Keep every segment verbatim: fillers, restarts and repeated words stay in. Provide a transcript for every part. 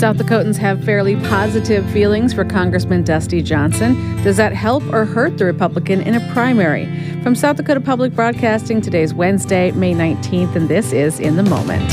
South Dakotans have fairly positive feelings for Congressman Dusty Johnson. Does that help or hurt the Republican in a primary? From South Dakota Public Broadcasting, today's Wednesday, May nineteenth, and this is In the Moment.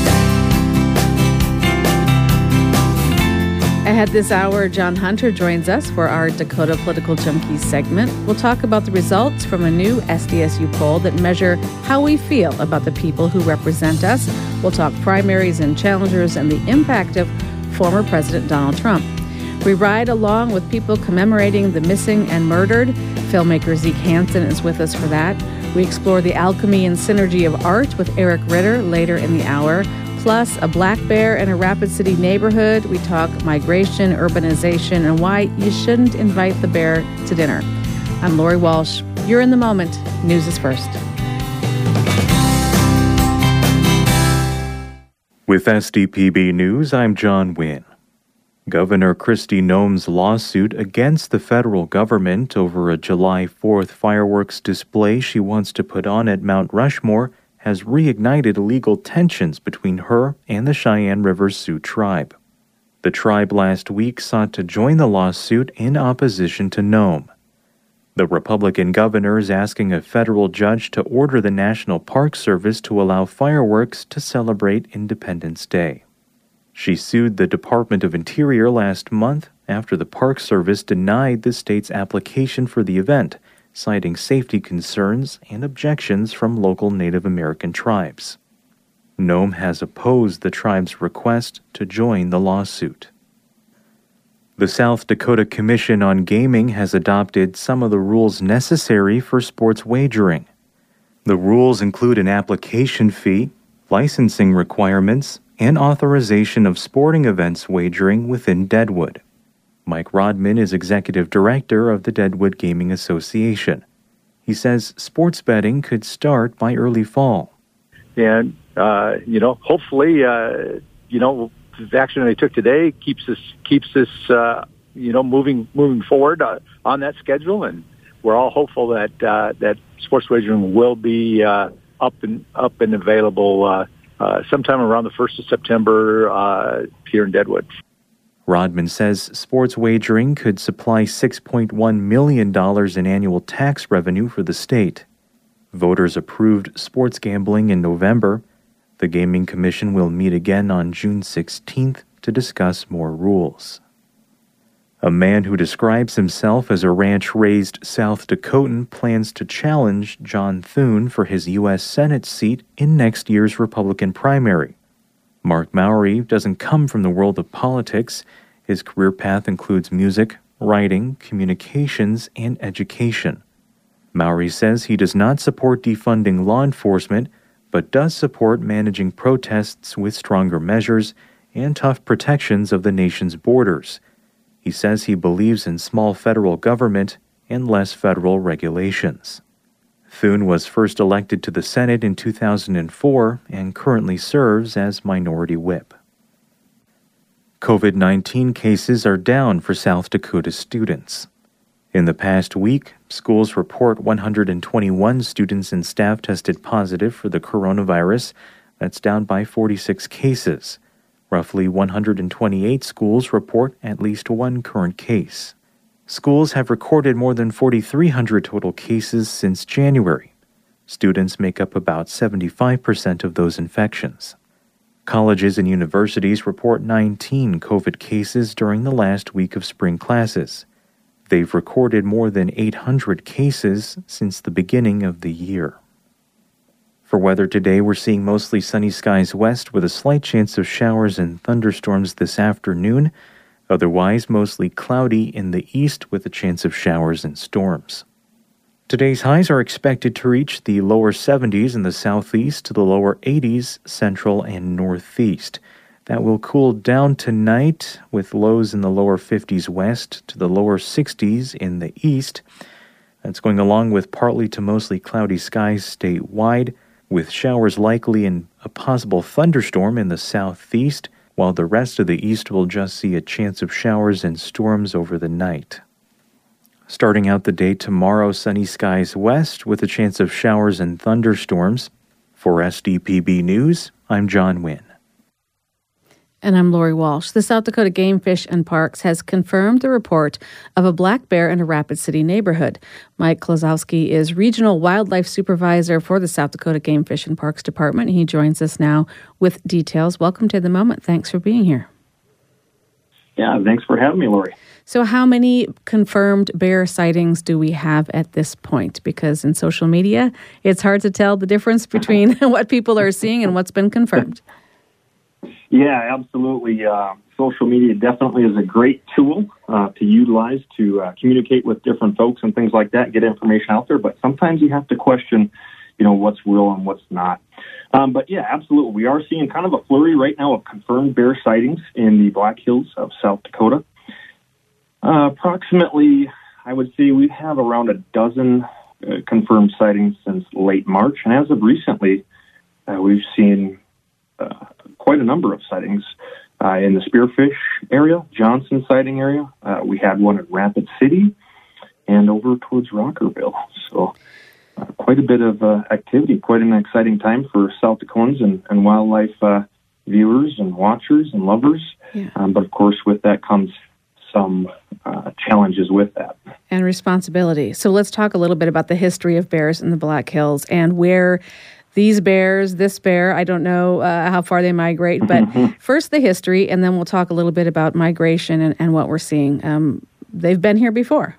Ahead this hour, John Hunter joins us for our Dakota Political Junkies segment. We'll talk about the results from a new S D S U poll that measure how we feel about the people who represent us. We'll talk primaries and challengers and the impact of former President Donald Trump. We ride along with people commemorating the missing and murdered. Filmmaker Zeke Hansen is with us for that. We explore the alchemy and synergy of art with Eric Ritter later in the hour. Plus, a black bear in a Rapid City neighborhood. We talk migration, urbanization, and why you shouldn't invite the bear to dinner. I'm Lori Walsh. You're in the moment. News is first. With S D P B News, I'm John Wynn. Governor Kristi Noem's lawsuit against the federal government over a July fourth fireworks display she wants to put on at Mount Rushmore has reignited legal tensions between her and the Cheyenne River Sioux tribe. The tribe last week sought to join the lawsuit in opposition to Noem. The Republican governor is asking a federal judge to order the National Park Service to allow fireworks to celebrate Independence Day. She sued the Department of Interior last month after the Park Service denied the state's application for the event, citing safety concerns and objections from local Native American tribes. Noem has opposed the tribe's request to join the lawsuit. The South Dakota Commission on Gaming has adopted some of the rules necessary for sports wagering. The rules include an application fee, licensing requirements, and authorization of sporting events wagering within Deadwood. Mike Rodman is executive director of the Deadwood Gaming Association. He says sports betting could start by early fall. And, uh, you know, hopefully, uh, you know, the action they took today keeps us, keeps us, uh, you know, moving moving forward uh, on that schedule. And we're all hopeful that uh, that sports wagering will be uh, up and up and available uh, uh, sometime around the first of September uh, here in Deadwood. Rodman says sports wagering could supply six point one million dollars in annual tax revenue for the state. Voters approved sports gambling in November. The Gaming Commission will meet again on June sixteenth to discuss more rules. A man who describes himself as a ranch-raised South Dakotan plans to challenge John Thune for his U S Senate seat in next year's Republican primary. Mark Mowry doesn't come from the world of politics. His career path includes music, writing, communications, and education. Mowry says he does not support defunding law enforcement, but does support managing protests with stronger measures and tough protections of the nation's borders. He says he believes in small federal government and less federal regulations. Thune was first elected to the Senate in two thousand four and currently serves as Minority Whip. COVID nineteen cases are down for South Dakota students. In the past week, schools report one hundred twenty-one students and staff tested positive for the coronavirus. That's down by forty-six cases. Roughly one hundred twenty-eight schools report at least one current case. Schools have recorded more than four thousand three hundred total cases since January. Students make up about seventy-five percent of those infections. Colleges and universities report nineteen COVID cases during the last week of spring classes. They've recorded more than eight hundred cases since the beginning of the year. For weather today, we're seeing mostly sunny skies west with a slight chance of showers and thunderstorms this afternoon. Otherwise, mostly cloudy in the east with a chance of showers and storms. Today's highs are expected to reach the lower seventies in the southeast to the lower eighties central and northeast. That will cool down tonight with lows in the lower fifties west to the lower sixties in the east. That's going along with partly to mostly cloudy skies statewide, with showers likely and a possible thunderstorm in the southeast, while the rest of the east will just see a chance of showers and storms over the night. Starting out the day tomorrow, sunny skies west with a chance of showers and thunderstorms. For S D P B News, I'm John Wynn. And I'm Lori Walsh. The South Dakota Game, Fish, and Parks has confirmed the report of a black bear in a Rapid City neighborhood. Mike Klosowski is Regional Wildlife Supervisor for the South Dakota Game, Fish, and Parks Department. He joins us now with details. Welcome to The Moment. Thanks for being here. Yeah, thanks for having me, Lori. So how many confirmed bear sightings do we have at this point? Because in social media, it's hard to tell the difference between what people are seeing and what's been confirmed. Yeah, absolutely. Uh, social media definitely is a great tool uh, to utilize to uh, communicate with different folks and things like that, get information out there. But sometimes you have to question, you know, what's real and what's not. Um, but yeah, absolutely. We are seeing kind of a flurry right now of confirmed bear sightings in the Black Hills of South Dakota. Uh, approximately, I would say we have around a dozen uh, confirmed sightings since late March. And as of recently, uh, we've seen uh, quite a number of sightings uh, in the Spearfish area, Johnson sighting area. Uh, we had one at Rapid City and over towards Rockerville. So uh, quite a bit of uh, activity, quite an exciting time for South Dakotans and, and wildlife uh, viewers and watchers and lovers. Yeah. Um, but of course, with that comes some uh, challenges with that. And responsibility. So let's talk a little bit about the history of bears in the Black Hills and where these bears, this bear, I don't know uh, how far they migrate, but mm-hmm. first the history, and then we'll talk a little bit about migration and, and what we're seeing. Um, they've been here before.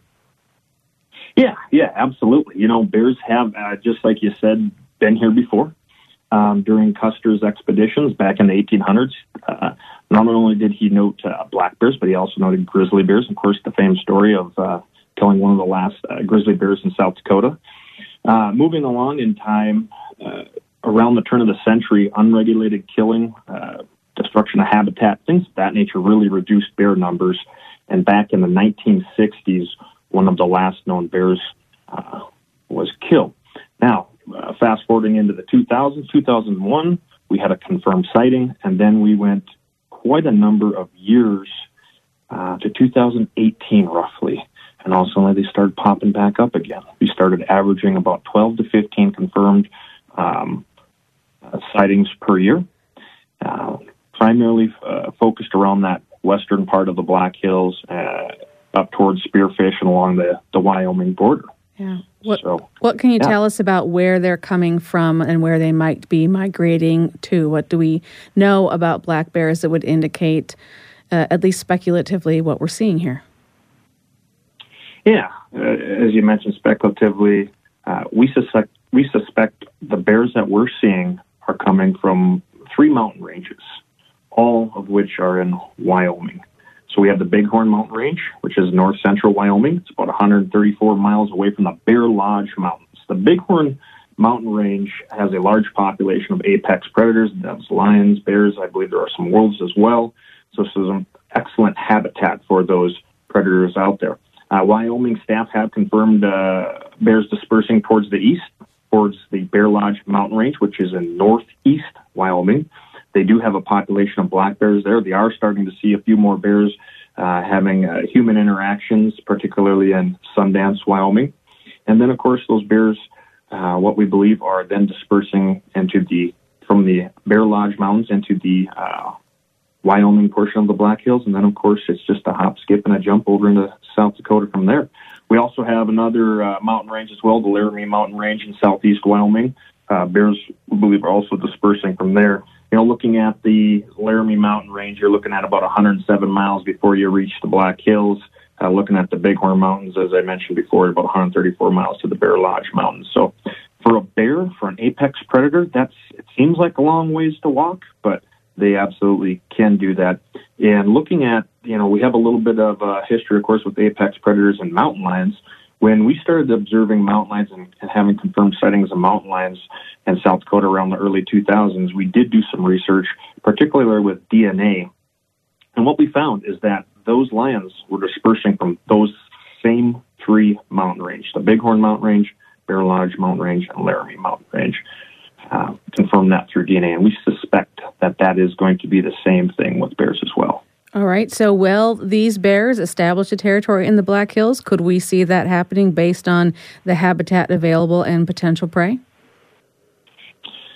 Yeah, yeah, absolutely. You know, bears have, uh, just like you said, been here before. Um, during Custer's expeditions back in the eighteen hundreds, uh, not only did he note uh, black bears, but he also noted grizzly bears. Of course, the famous story of uh, killing one of the last uh, grizzly bears in South Dakota. Uh, moving along in time, uh, around the turn of the century, unregulated killing, uh, destruction of habitat, things of that nature really reduced bear numbers. And back in the nineteen sixties, one of the last known bears uh, was killed. Now, uh, fast forwarding into the two thousands, two thousand one, we had a confirmed sighting, and then we went quite a number of years uh, to two thousand eighteen, roughly. And all of a sudden, they started popping back up again. We started averaging about twelve to fifteen confirmed um, uh, sightings per year, uh, primarily uh, focused around that western part of the Black Hills, uh, up towards Spearfish and along the, the Wyoming border. Yeah. What, so, what can you yeah. tell us about where they're coming from and where they might be migrating to? What do we know about black bears that would indicate, uh, at least speculatively, what we're seeing here? Yeah, uh, as you mentioned, speculatively, uh, we suspect we suspect the bears that we're seeing are coming from three mountain ranges, all of which are in Wyoming. So we have the Bighorn Mountain Range, which is north central Wyoming. It's about one hundred thirty-four miles away from the Bear Lodge Mountains. The Bighorn Mountain Range has a large population of apex predators. That's lions, bears. I believe there are some wolves as well. So this is an excellent habitat for those predators out there. Uh, Wyoming staff have confirmed uh, bears dispersing towards the east, towards the Bear Lodge Mountain Range, which is in northeast Wyoming. They do have a population of black bears there. They are starting to see a few more bears uh, having uh, human interactions, particularly in Sundance, Wyoming. And then, of course, those bears, uh, what we believe, are then dispersing into the from the Bear Lodge Mountains into the uh, Wyoming portion of the Black Hills. And then, of course, it's just a hop, skip, and a jump over into South Dakota from there. We also have another uh, mountain range as well, the Laramie Mountain Range in southeast Wyoming. Uh, bears, we believe, are also dispersing from there. You know, looking at the Laramie Mountain Range, you're looking at about one hundred seven miles before you reach the Black Hills. Uh, looking at the Bighorn Mountains, as I mentioned before, about one hundred thirty-four miles to the Bear Lodge Mountains. So for a bear, for an apex predator, that's it seems like a long ways to walk, but they absolutely can do that. And looking at, you know, we have a little bit of uh, history, of course, with apex predators and mountain lions. When we started observing mountain lions and, and having confirmed sightings of mountain lions in South Dakota around the early two thousands, we did do some research, particularly with D N A. And what we found is that those lions were dispersing from those same three mountain ranges, the Bighorn Mountain Range, Bear Lodge Mountain Range, and Laramie Mountain Range. Uh, confirm that through D N A, and we suspect that that is going to be the same thing with bears as well. All right. So, will these bears establish a territory in the Black Hills? Could we see that happening based on the habitat available and potential prey?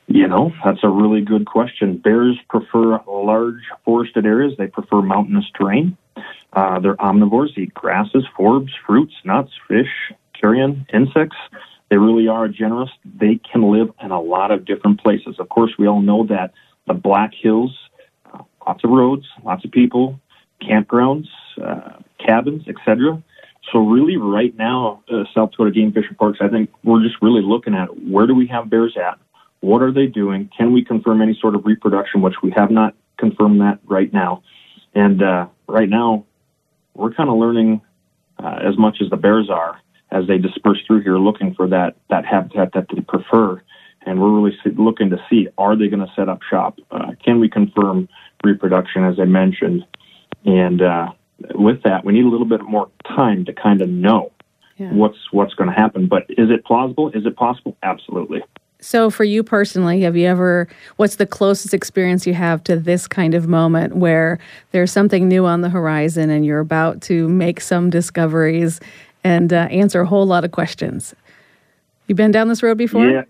You know, that's a really good question. Bears prefer large forested areas. They prefer mountainous terrain. Uh, they're omnivores, eat grasses, forbs, fruits, nuts, fish, carrion, insects. They really are generous. They can live in a lot of different places. Of course, we all know that the Black Hills, uh, lots of roads, lots of people, campgrounds, uh, cabins, et cetera. So really right now, uh, South Dakota Game Fish and Parks, I think we're just really looking at where do we have bears at? What are they doing? Can we confirm any sort of reproduction, which we have not confirmed that right now. And uh, right now, we're kind of learning uh, as much as the bears are as they disperse through here looking for that, that habitat that they prefer. And we're really looking to see, are they going to set up shop? Uh, can we confirm reproduction, as I mentioned? And uh, with that, we need a little bit more time to kind of know yeah. what's what's going to happen. But is it plausible? Is it possible? Absolutely. So for you personally, have you ever, what's the closest experience you have to this kind of moment where there's something new on the horizon and you're about to make some discoveries and uh, answer a whole lot of questions? You been down this road before? Yeah.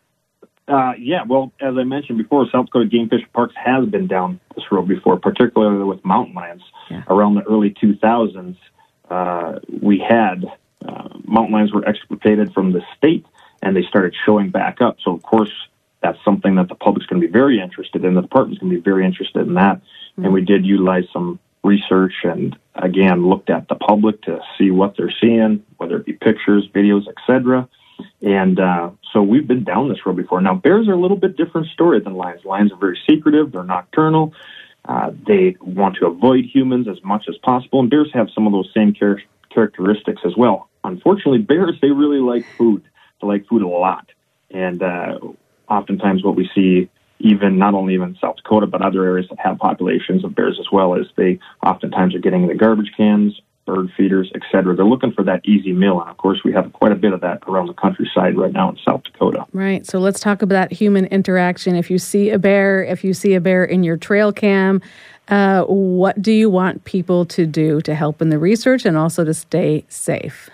Uh, yeah, well, as I mentioned before, South Dakota Game Fish and Parks has been down this road before, particularly with mountain lions. Yeah. Around the early two thousands, uh, we had uh, mountain lions were extirpated from the state, and they started showing back up. So, of course, that's something that the public's going to be very interested in. The department's going to be very interested in that. Mm-hmm. And we did utilize some research and, again, looked at the public to see what they're seeing, whether it be pictures, videos, et cetera. And uh, so we've been down this road before. Now, bears are a little bit different story than lions. Lions are very secretive. They're nocturnal. Uh, they want to avoid humans as much as possible. And bears have some of those same char- characteristics as well. Unfortunately, bears, they really like food. They like food a lot. And uh, oftentimes what we see, even not only even in South Dakota, but other areas that have populations of bears as well, is they oftentimes are getting in the garbage cans, bird feeders, et cetera. They're looking for that easy meal. And, of course, we have quite a bit of that around the countryside right now in South Dakota. Right. So let's talk about human interaction. If you see a bear, if you see a bear in your trail cam, uh, what do you want people to do to help in the research and also to stay safe?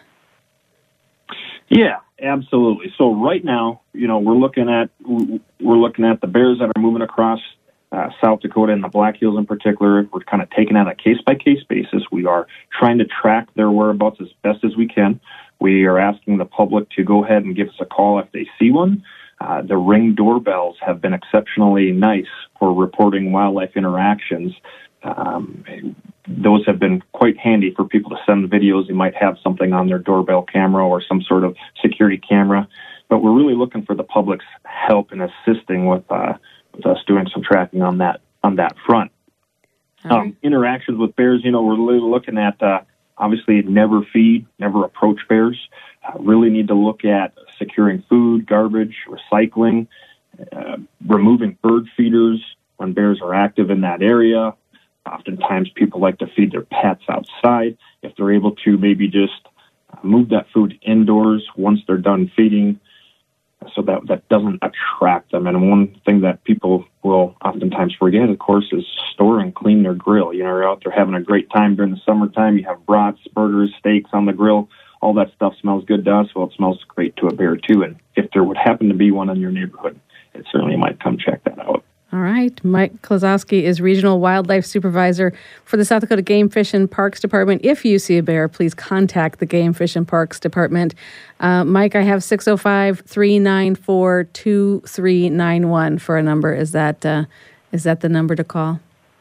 Yeah, absolutely. So right now, you know, we're looking at we're looking at the bears that are moving across uh, South Dakota and the Black Hills in particular. We're kind of taking on a case-by-case basis. We are trying to track their whereabouts as best as we can. We are asking the public to go ahead and give us a call if they see one. Uh, the Ring doorbells have been exceptionally nice for reporting wildlife interactions. Um, those have been quite handy for people to send videos. They might have something on their doorbell camera or some sort of security camera. But we're really looking for the public's help in assisting with uh, with us doing some tracking on that on that front. Okay. Um, interactions with bears, you know, we're really looking at uh, obviously never feed, never approach bears. Uh, really need to look at securing food, garbage, recycling, uh, removing bird feeders when bears are active in that area. Oftentimes people like to feed their pets outside. If they're able to maybe just move that food indoors once they're done feeding so that that doesn't attract them. And one thing that people will oftentimes forget, of course, is store and clean their grill. You know, you're out there having a great time during the summertime. You have brats, burgers, steaks on the grill. All that stuff smells good to us. Well, it smells great to a bear, too. And if there would happen to be one in your neighborhood, it certainly might come check that out. All right. Mike Klosowski is Regional Wildlife Supervisor for the South Dakota Game Fish and Parks Department. If you see a bear, please contact the Game Fish and Parks Department. Uh, Mike, I have six oh five, three nine four, two three nine one for a number. Is that uh, is that the number to call?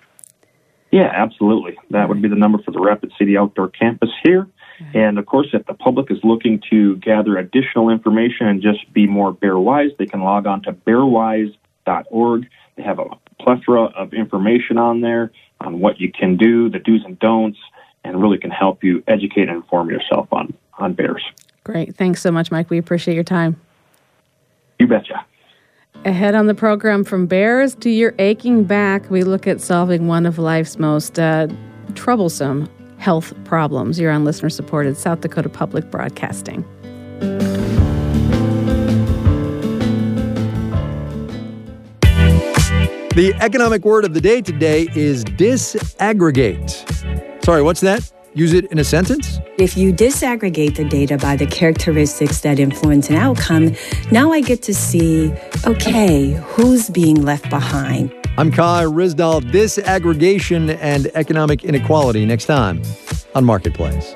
Yeah, absolutely. That would be the number for the Rapid City Outdoor Campus here. Mm-hmm. And, of course, if the public is looking to gather additional information and just be more bear-wise, they can log on to bear wise dot org. They have a plethora of information on there on what you can do, the do's and don'ts, and really can help you educate and inform yourself on, on bears. Great. Thanks so much, Mike. We appreciate your time. You betcha. Ahead on the program, from bears to your aching back, we look at solving one of life's most uh, troublesome health problems. You're on listener-supported South Dakota Public Broadcasting. The economic word of the day today is disaggregate. Sorry, what's that? Use it in a sentence? If you disaggregate the data by the characteristics that influence an outcome, now I get to see, okay, who's being left behind? I'm Kai Ryssdal. Disaggregation and economic inequality next time on Marketplace.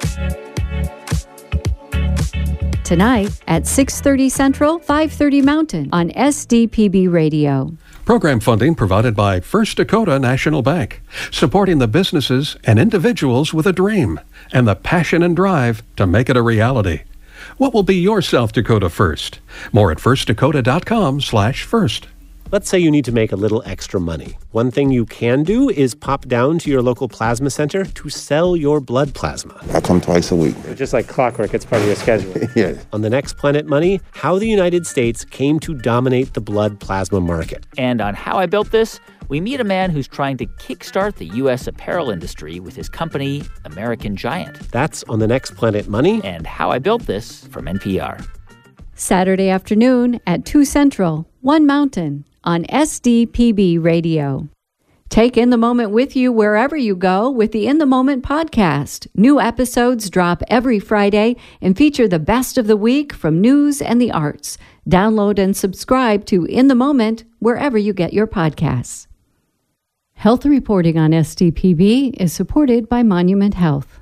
Tonight at six thirty Central, five thirty Mountain on S D P B Radio. Program funding provided by First Dakota National Bank, supporting the businesses and individuals with a dream and the passion and drive to make it a reality. What will be your South Dakota first? More at first dakota dot com slash first. Let's say you need to make a little extra money. One thing you can do is pop down to your local plasma center to sell your blood plasma. I come twice a week. Just like clockwork, it's part of your schedule. Yeah. On the next Planet Money, how the United States came to dominate the blood plasma market. And on How I Built This, we meet a man who's trying to kickstart the U S apparel industry with his company, American Giant. That's on the next Planet Money. And How I Built This from N P R. Saturday afternoon at two Central, one Mountain on S D P B Radio. Take In the Moment with you wherever you go with the In the Moment podcast. New episodes drop every Friday and feature the best of the week from news and the arts. Download and subscribe to In the Moment wherever you get your podcasts. Health reporting on S D P B is supported by Monument Health.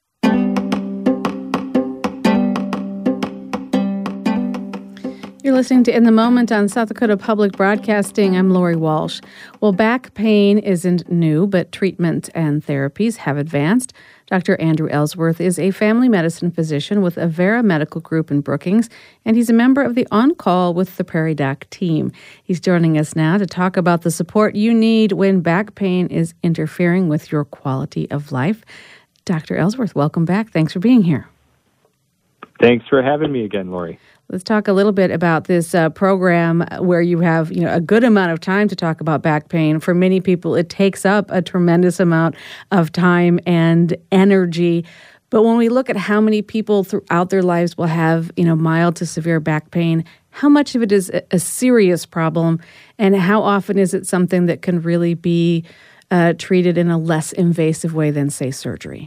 You're listening to In the Moment on South Dakota Public Broadcasting. I'm Lori Walsh. Well, back pain isn't new, but treatment and therapies have advanced. Doctor Andrew Ellsworth is a family medicine physician with Avera Medical Group in Brookings, and he's a member of the On Call with the Prairie Doc team. He's joining us now to talk about the support you need when back pain is interfering with your quality of life. Doctor Ellsworth, welcome back. Thanks for being here. Thanks for having me again, Lori. Let's talk a little bit about this uh, program where you have, you know, a good amount of time to talk about back pain. For many people, it takes up a tremendous amount of time and energy. But when we look at how many people throughout their lives will have, you know, mild to severe back pain, how much of it is a, a serious problem, and how often is it something that can really be uh, treated in a less invasive way than, say, surgery?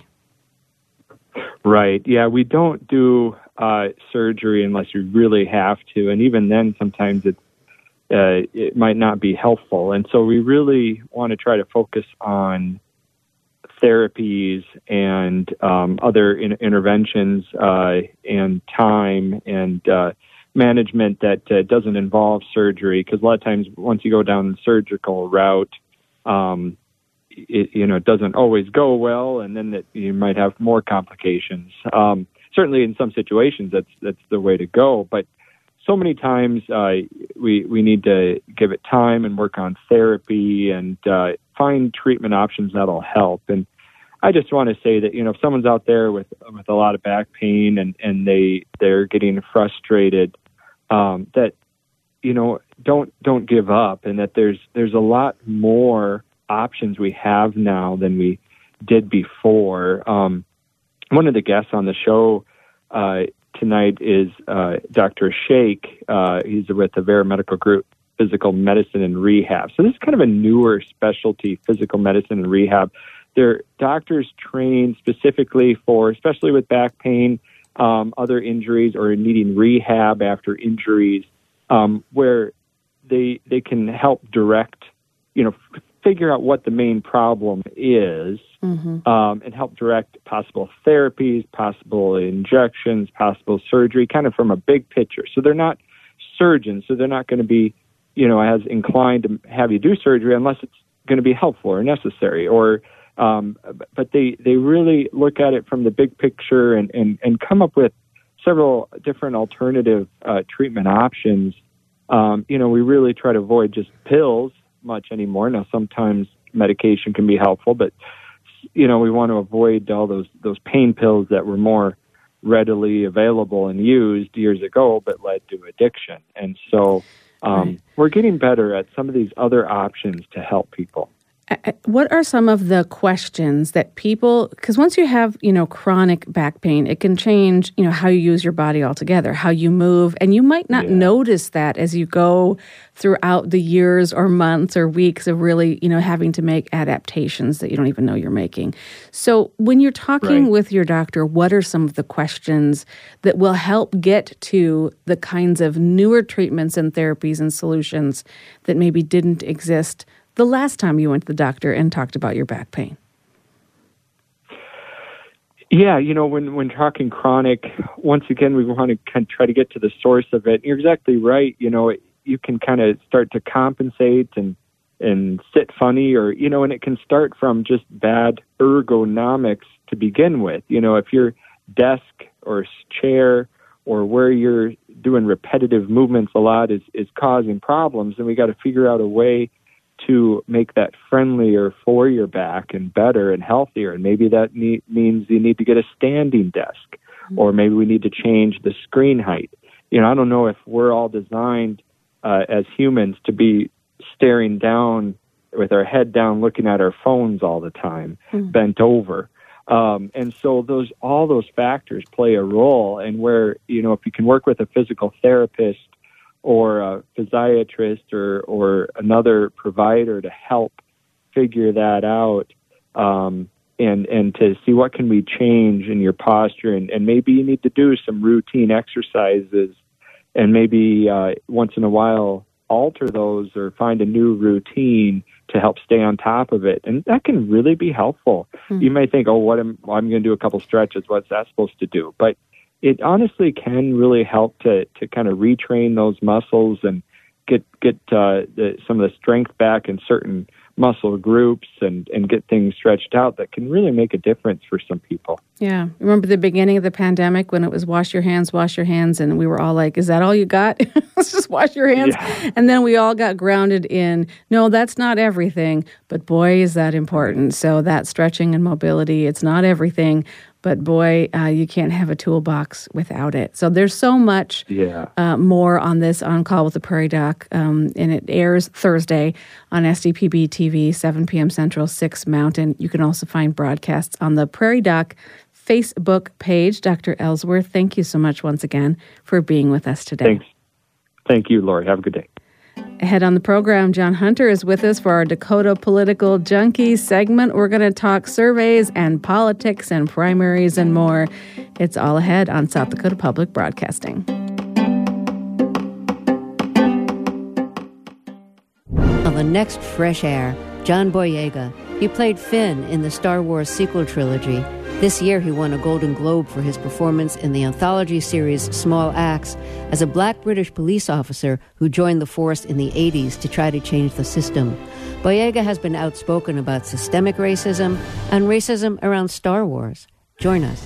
Right. Yeah, we don't do uh, surgery unless you really have to, and even then, sometimes it uh, it might not be helpful. And so we really want to try to focus on therapies and um, other in- interventions uh, and time and uh, management that uh, doesn't involve surgery. Because a lot of times, once you go down the surgical route, um, It, you know, it doesn't always go well, and then that you might have more complications. Um, certainly, in some situations, that's that's the way to go. But so many times, uh, we we need to give it time and work on therapy and uh, find treatment options that'll help. And I just want to say that, you know, if someone's out there with with a lot of back pain and and they they're getting frustrated, um, that you know, don't don't give up, and that there's there's a lot more options we have now than we did before. Um, one of the guests on the show uh, tonight is uh, Doctor Shake. Uh, he's with the Avera Medical Group, Physical Medicine and Rehab. So this is kind of a newer specialty, physical medicine and rehab. They're doctors trained specifically for, especially with back pain, um, other injuries, or needing rehab after injuries, um, where they they can help direct, you know, figure out what the main problem is, mm-hmm. um, and help direct possible therapies, possible injections, possible surgery, kind of from a big picture. So they're not surgeons, so they're not going to be, you know, as inclined to have you do surgery unless it's going to be helpful or necessary. Or, um, but they, they really look at it from the big picture and, and, and come up with several different alternative uh, treatment options. Um, you know, we really try to avoid just pills much anymore. Now, sometimes medication can be helpful, but, you know, we want to avoid all those, those pain pills that were more readily available and used years ago, but led to addiction. And so um, right. we're getting better at some of these other options to help people. what are some of the questions that people, because once you have, you know, chronic back pain, it can change, you know, how you use your body altogether, how you move, and you might not yeah. notice that as you go throughout the years or months or weeks of really, you know, having to make adaptations that you don't even know you're making. So when you're talking right. with your doctor, what are some of the questions that will help get to the kinds of newer treatments and therapies and solutions that maybe didn't exist the last time you went to the doctor and talked about your back pain? Yeah, you know, when, when talking chronic, once again, we want to kind of try to get to the source of it. You're exactly right. You know, you can kind of start to compensate and and sit funny, or, you know, and it can start from just bad ergonomics to begin with. You know, if your desk or chair or where you're doing repetitive movements a lot is, is causing problems, then we got to figure out a way to make that friendlier for your back and better and healthier. And maybe that need, means you need to get a standing desk, mm-hmm. or maybe we need to change the screen height. You know, I don't know if we're all designed uh, as humans to be staring down with our head down, looking at our phones all the time, mm-hmm. bent over. Um, and so those, all those factors play a role. And where, you know, if you can work with a physical therapist or a physiatrist or, or another provider to help figure that out, um, and, and to see what can we change in your posture. And, and maybe you need to do some routine exercises, and maybe uh, once in a while alter those or find a new routine to help stay on top of it. And that can really be helpful. Mm-hmm. You may think, oh, what am well, I'm going to do a couple stretches. What's that supposed to do? But it honestly can really help to, to kind of retrain those muscles and get get uh, the, some of the strength back in certain muscle groups, and, and get things stretched out that can really make a difference for some people. Yeah. Remember the beginning of the pandemic when it was wash your hands, wash your hands, and we were all like, is that all you got? Let's just wash your hands. Yeah. And then we all got grounded in, no, that's not everything, but boy, is that important. So that stretching and mobility, it's not everything, but boy, uh, you can't have a toolbox without it. So there's so much yeah. uh, more on this On Call with the Prairie Doc, um, and it airs Thursday on S D P B T V, seven p.m. Central, six Mountain. You can also find broadcasts on the Prairie Doc Facebook page. Doctor Ellsworth, thank you so much once again for being with us today. Thanks. Thank you, Lori. Have a good day. Ahead on the program, John Hunter is with us for our Dakota Political Junkie segment. We're going to talk surveys and politics and primaries and more. It's all ahead on South Dakota Public Broadcasting. On the next Fresh Air, John Boyega. He played Finn in the Star Wars sequel trilogy. This year, he won a Golden Globe for his performance in the anthology series Small Axe as a black British police officer who joined the force in the eighties to try to change the system. Boyega has been outspoken about systemic racism and racism around Star Wars. Join us.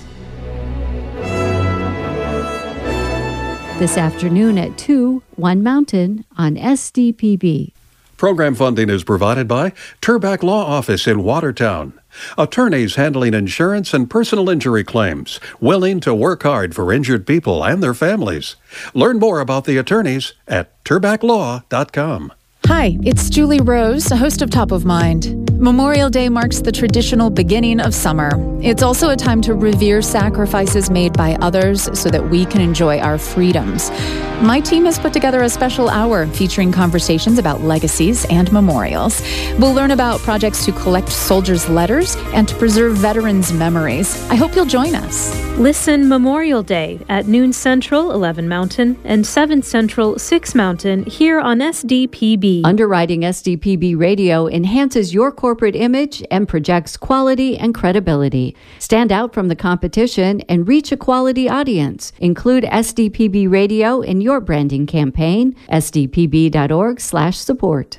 This afternoon at two, One Mountain on S D P B. Program funding is provided by Turback Law Office in Watertown. Attorneys handling insurance and personal injury claims, willing to work hard for injured people and their families. Learn more about the attorneys at turback law dot com. Hi, it's Julie Rose, host of Top of Mind. Memorial Day marks the traditional beginning of summer. It's also a time to revere sacrifices made by others so that we can enjoy our freedoms. My team has put together a special hour featuring conversations about legacies and memorials. We'll learn about projects to collect soldiers' letters and to preserve veterans' memories. I hope you'll join us. Listen Memorial Day at noon Central, eleven Mountain, and seven Central, six Mountain, here on S D P B. Underwriting S D P B Radio enhances your corporate image and projects quality and credibility. Stand out from the competition and reach a quality audience. Include S D P B Radio in your branding campaign. S D P B dot org slash support.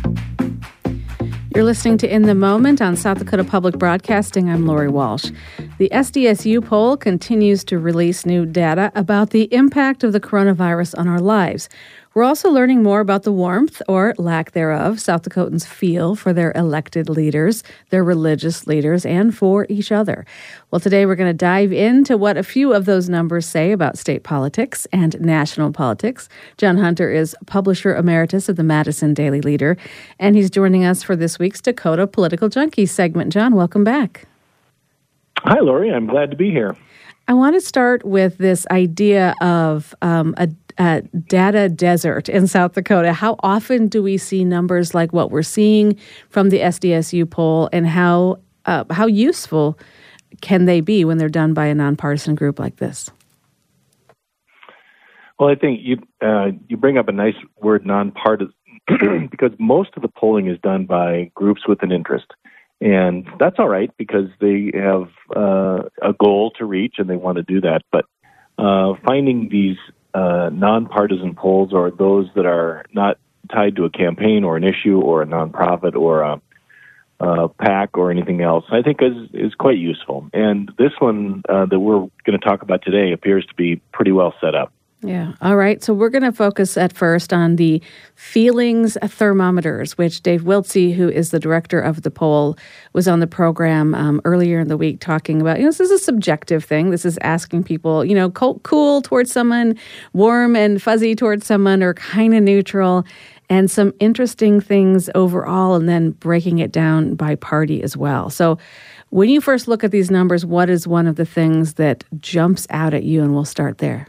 You're listening to In the Moment on South Dakota Public Broadcasting. I'm Lori Walsh. The S D S U poll continues to release new data about the impact of the coronavirus on our lives. We're also learning more about the warmth, or lack thereof, South Dakotans feel for their elected leaders, their religious leaders, and for each other. Well, today we're going to dive into what a few of those numbers say about state politics and national politics. John Hunter is publisher emeritus of the Madison Daily Leader, and he's joining us for this week's Dakota Political Junkies segment. John, welcome back. Hi, Lori. I'm glad to be here. I want to start with this idea of um, a, a data desert in South Dakota. How often do we see numbers like what we're seeing from the S D S U poll, and how uh, how useful can they be when they're done by a nonpartisan group like this? Well, I think you uh, you bring up a nice word, nonpartisan, because most of the polling is done by groups with an interest. And that's all right because they have uh, a goal to reach and they want to do that. But uh, finding these uh, nonpartisan polls, or those that are not tied to a campaign or an issue or a nonprofit or a, a PAC or anything else, I think is, is quite useful. And this one uh, that we're going to talk about today appears to be pretty well set up. Yeah. All right. So we're going to focus at first on the feelings thermometers, which Dave Wiltse, who is the director of the poll, was on the program um, earlier in the week talking about, you know, this is a subjective thing. This is asking people, you know, cold, cool towards someone, warm and fuzzy towards someone, or kind of neutral, and some interesting things overall, and then breaking it down by party as well. So when you first look at these numbers, what is one of the things that jumps out at you? And we'll start there.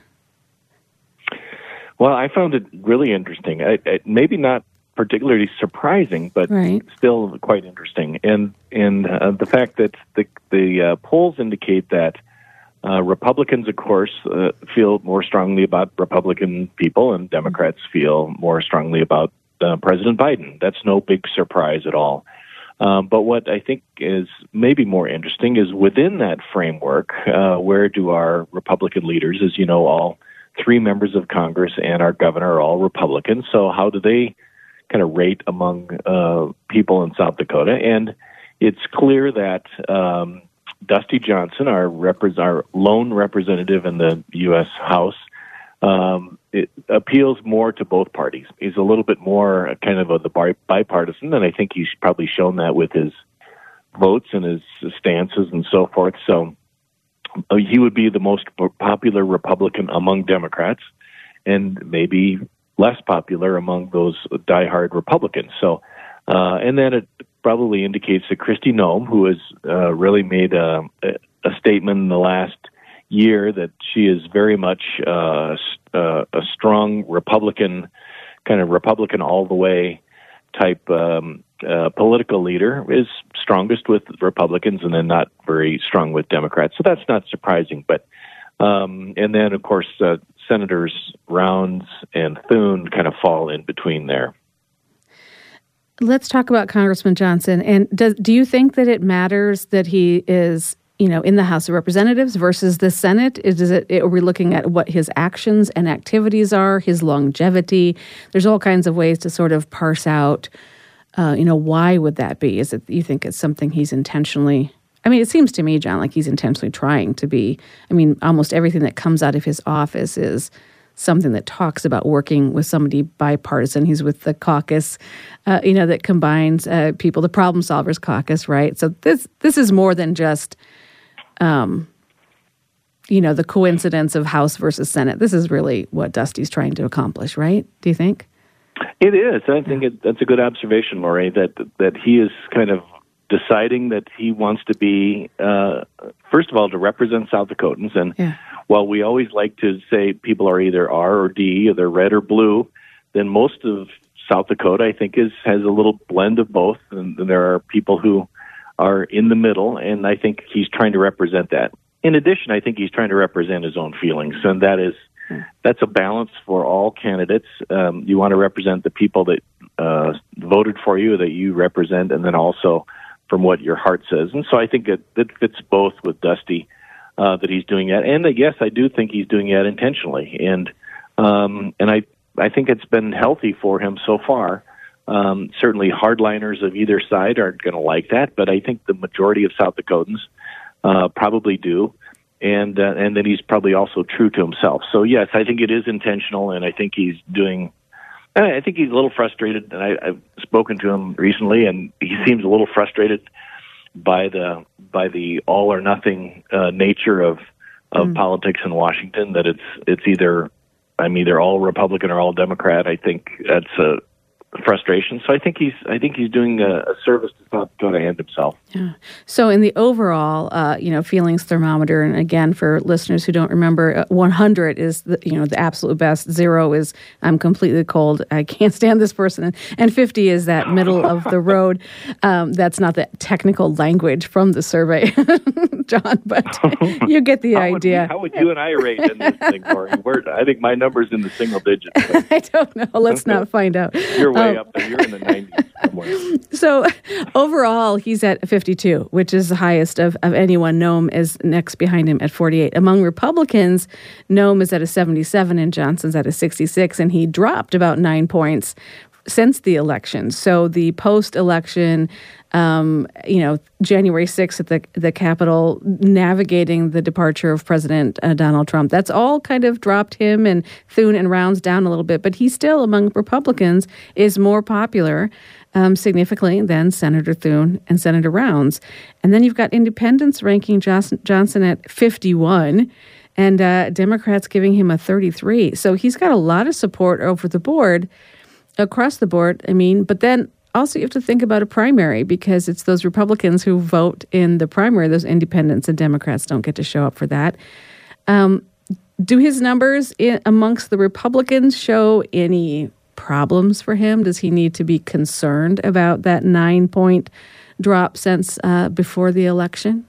Well, I found it really interesting. I, I, maybe not particularly surprising, but right. still quite interesting. And and uh, the fact that the the uh, polls indicate that uh, Republicans, of course, uh, feel more strongly about Republican people, and Democrats feel more strongly about uh, President Biden. That's no big surprise at all. Um, but what I think is maybe more interesting is within that framework, uh, where do our Republican leaders, as you know, all three members of Congress and our governor are all Republicans. So how do they kind of rate among uh, people in South Dakota? And it's clear that um, Dusty Johnson, our, repre- our lone representative in the U S House, um, it appeals more to both parties. He's a little bit more kind of a, the bipartisan, and I think he's probably shown that with his votes and his stances and so forth. So he would be the most popular Republican among Democrats, and maybe less popular among those diehard Republicans. So, uh, and then it probably indicates that Kristi Noem, who has uh, really made a, a statement in the last year that she is very much uh, uh, a strong Republican, kind of Republican all the way type um, uh, political leader, is strongest with Republicans and then not very strong with Democrats. So that's not surprising. But um, and then, of course, uh, Senators Rounds and Thune kind of fall in between there. Let's talk about Congressman Johnson. And does, do you think that it matters that he is, you know, in the House of Representatives versus the Senate? Is it, are we looking at what his actions and activities are, his longevity? There's all kinds of ways to sort of parse out, uh, you know, why would that be? Is it, you think it's something he's intentionally, I mean, it seems to me, John, like he's intentionally trying to be, I mean, almost everything that comes out of his office is something that talks about working with somebody bipartisan. He's with the caucus, uh, you know, that combines uh, people, the Problem Solvers Caucus, right? So this this is more than just, um, you know, the coincidence of House versus Senate. This is really what Dusty's trying to accomplish, right? Do you think? It is. I think it, that's a good observation, Lori, that that he is kind of deciding that he wants to be, uh, first of all, to represent South Dakotans. And yeah. while we always like to say people are either R or D, or they're red or blue, then most of South Dakota, I think, is has a little blend of both. And there are people who are in the middle, and I think he's trying to represent that. In addition, I think he's trying to represent his own feelings, and that is that's a balance for all candidates. Um, you want to represent the people that uh, voted for you, that you represent, and then also from what your heart says. And so I think it, it fits both with Dusty, uh, that he's doing that. And uh, yes, I do think he's doing that intentionally. And um, and I, I think it's been healthy for him so far. Um, certainly hardliners of either side aren't going to like that, but I think the majority of South Dakotans uh, probably do. And uh, and then he's probably also true to himself. So, yes, I think it is intentional, and I think he's doing I think he's a little frustrated. And I, I've spoken to him recently, and he seems a little frustrated by the by the all or nothing uh, nature of of mm. politics in Washington. That it's it's either I'm either all Republican or all Democrat. I think that's a frustration. So I think he's I think he's doing a, a service to South Dakota and himself. Yeah. So in the overall, uh, you know, feelings thermometer, and again for listeners who don't remember, uh, one hundred is the you know the absolute best. Zero is I'm completely cold. I can't stand this person, and fifty is that middle of the road. Um, that's not the technical language from the survey, John, but you get the how idea. Would we, how would you and I rate in this thing, Corey? We're, I think my number's in the single digits. I don't know. Let's not find out. You're way um, up there. You're in the nineties somewhere. So overall, he's at fifty-two, which is the highest of, of anyone. Noem is next behind him at forty-eight. Among Republicans, Noem is at a seventy-seven and Johnson's at a sixty-six, and he dropped about nine points since the election. So the post-election, um, you know, January sixth at the the Capitol, navigating the departure of President uh, Donald Trump, that's all kind of dropped him and Thune and Rounds down a little bit. But he still, among Republicans, is more popular um, significantly than Senator Thune and Senator Rounds. And then you've got independents ranking Johnson, Johnson at fifty-one. And uh, Democrats giving him a thirty-three. So he's got a lot of support over the board, across the board, I mean, but then also you have to think about a primary because it's those Republicans who vote in the primary, those independents, and Democrats don't get to show up for that. Um, do his numbers in, amongst the Republicans show any problems for him? Does he need to be concerned about that nine-point drop since uh, before the election?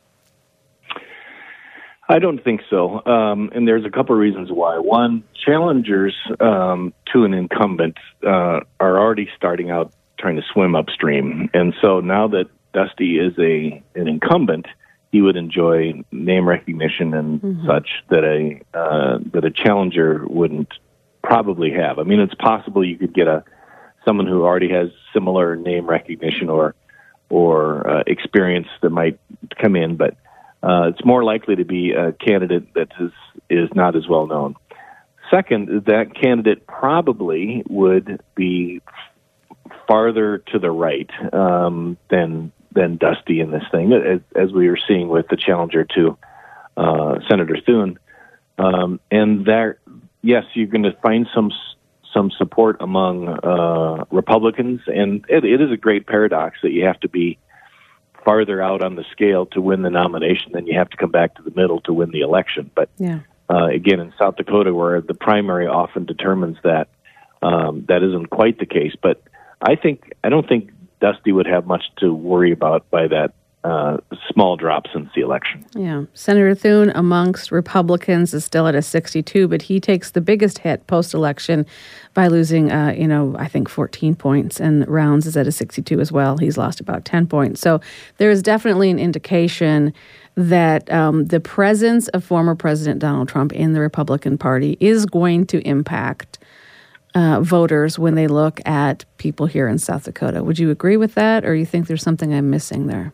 I don't think so. Um, and there's a couple of reasons why. One, challengers um, to an incumbent uh, are already starting out trying to swim upstream. And so now that Dusty is a an incumbent, he would enjoy name recognition and mm-hmm. such that a uh, that a challenger wouldn't probably have. I mean, it's possible you could get a someone who already has similar name recognition or or uh, experience that might come in, but Uh, it's more likely to be a candidate that is is not as well known. Second, that candidate probably would be farther to the right um, than than Dusty in this thing, as, as we were seeing with the challenger to uh, Senator Thune. Um, and there, yes, you're going to find some some support among uh, Republicans, and it, it is a great paradox that you have to be farther out on the scale to win the nomination, then you have to come back to the middle to win the election. But yeah. uh, again, in South Dakota, where the primary often determines that, um, that isn't quite the case. But I think I don't think Dusty would have much to worry about by that uh, small drop since the election. Yeah, Senator Thune amongst Republicans is still at a sixty-two, but he takes the biggest hit post-election by losing, uh, you know, I think fourteen points, and Rounds is at a sixty-two as well. He's lost about ten points. So there is definitely an indication that um, the presence of former President Donald Trump in the Republican Party is going to impact uh, voters when they look at people here in South Dakota. Would you agree with that, or you think there's something I'm missing there?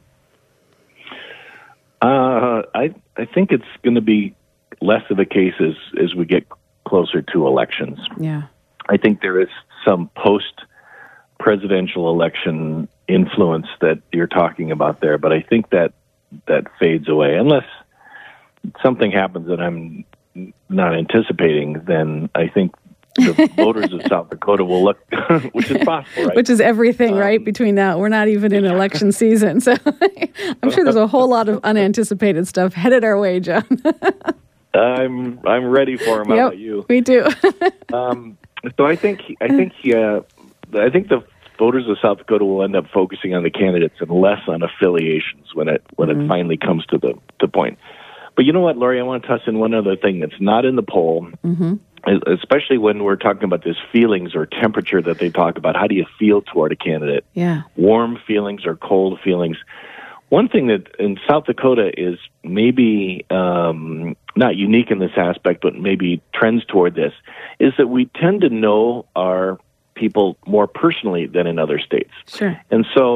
Uh, I I think it's going to be less of a case as, as we get closer to elections. Yeah. I think there is some post-presidential election influence that you're talking about there, but I think that that fades away. Unless something happens that I'm not anticipating, then I think the voters of South Dakota will look, which is possible, right? Which is everything, um, right, between now. We're not even in election season, so I'm sure there's a whole lot of unanticipated stuff headed our way, John. I'm I'm ready for them. How yep, about you? We do. um, so I think I think uh, I think the voters of South Dakota will end up focusing on the candidates and less on affiliations when it when mm-hmm. it finally comes to the the point. But you know what, Lori? I want to toss in one other thing that's not in the poll. Mm-hmm. Especially when we're talking about this feelings or temperature that they talk about. How do you feel toward a candidate? Yeah. Warm feelings or cold feelings? One thing that in South Dakota is maybe um, not unique in this aspect, but maybe trends toward this, is that we tend to know our people more personally than in other states. Sure. And so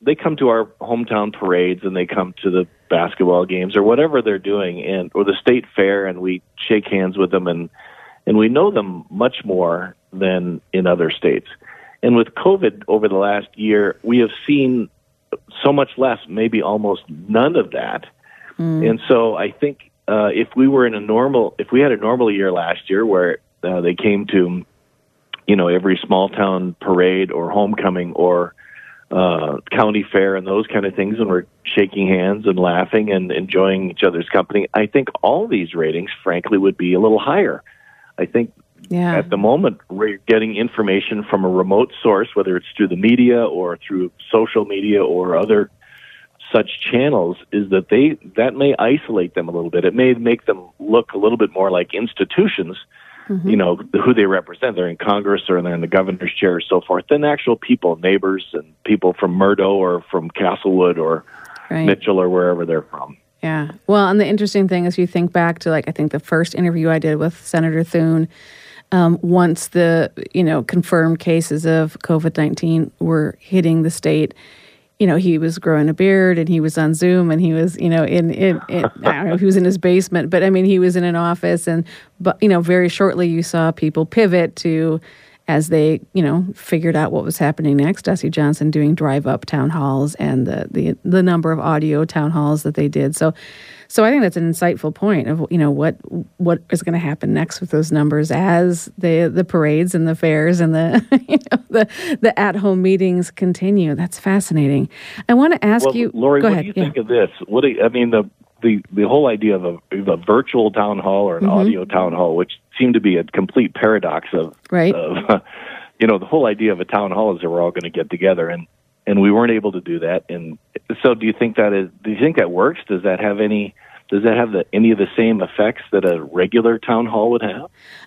they come to our hometown parades and they come to the basketball games or whatever they're doing, and or the state fair, and we shake hands with them, and and we know them much more than in other states. And with COVID over the last year, we have seen so much less, maybe almost none of that. Mm. And so I think uh, if we were in a normal, if we had a normal year last year where uh, they came to, you know, every small town parade or homecoming or uh, county fair and those kind of things, and we're shaking hands and laughing and enjoying each other's company, I think all these ratings, frankly, would be a little higher. I think yeah. at the moment we're getting information from a remote source, whether it's through the media or through social media or other such channels, is that they that may isolate them a little bit. It may make them look a little bit more like institutions, mm-hmm. you know, who they represent. They're in Congress or they're in the governor's chair or so forth, than actual people, neighbors and people from Murdo or from Castlewood or right. Mitchell or wherever they're from. Yeah. Well, and the interesting thing is you think back to, like, I think the first interview I did with Senator Thune, um, once the, you know, confirmed cases of COVID nineteen were hitting the state, you know, he was growing a beard and he was on Zoom and he was, you know, in, in, in I don't know, he was in his basement, but I mean, he was in an office, and, but, you know, very shortly you saw people pivot to, as they, you know, figured out what was happening next, Dusty Johnson doing drive-up town halls and the, the the number of audio town halls that they did. So so I think that's an insightful point of, you know, what what is going to happen next with those numbers as the the parades and the fairs and the you know, the the at-home meetings continue. That's fascinating. I want to ask well, you, Lori, go what ahead. do you yeah. think of this? What do you, I mean, the the the whole idea of a, of a virtual town hall or an mm-hmm. audio town hall, which seemed to be a complete paradox of right. of you know, the whole idea of a town hall is that we're all going to get together, and, and we weren't able to do that. And so, do you think that is? Do you think that works? Does that have any? Does that have the, any of the same effects that a regular town hall would have?